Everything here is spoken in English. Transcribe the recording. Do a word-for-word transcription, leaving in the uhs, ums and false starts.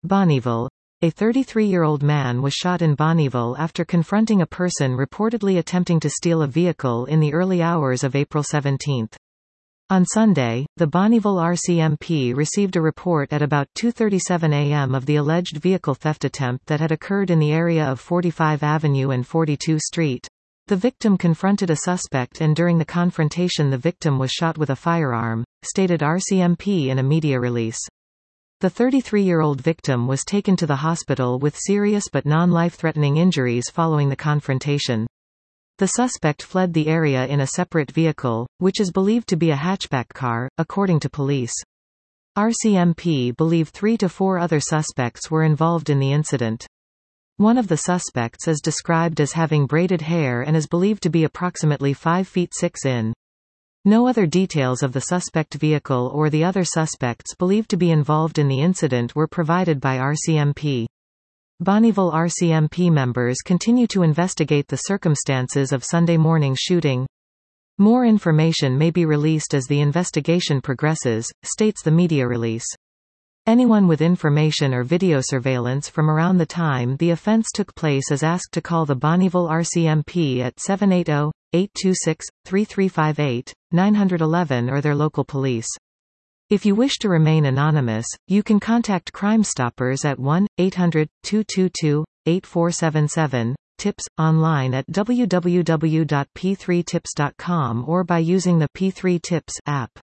Bonnyville. A thirty-three-year-old man was shot in Bonnyville after confronting a person reportedly attempting to steal a vehicle in the early hours of April seventeenth. On Sunday, the Bonnyville R C M P received a report at about two thirty-seven a m of the alleged vehicle theft attempt that had occurred in the area of forty-five Avenue and forty-two Street. The victim confronted a suspect and during the confrontation the victim was shot with a firearm, stated R C M P in a media release. The thirty-three-year-old victim was taken to the hospital with serious but non-life-threatening injuries following the confrontation. The suspect fled the area in a separate vehicle, which is believed to be a hatchback car, according to police. R C M P believe three to four other suspects were involved in the incident. One of the suspects is described as having braided hair and is believed to be approximately five feet six in. No other details of the suspect vehicle or the other suspects believed to be involved in the incident were provided by R C M P. Bonnyville R C M P members continue to investigate the circumstances of Sunday morning's shooting. More information may be released as the investigation progresses, states the media release. Anyone with information or video surveillance from around the time the offense took place is asked to call the Bonnyville R C M P at seven eight zero, eight two six, three three five eight, nine one one or their local police. If you wish to remain anonymous, you can contact Crime Stoppers at one eight hundred, two two two, eight four seven seven, tips, online at w w w dot p three tips dot com or by using the P three Tips app.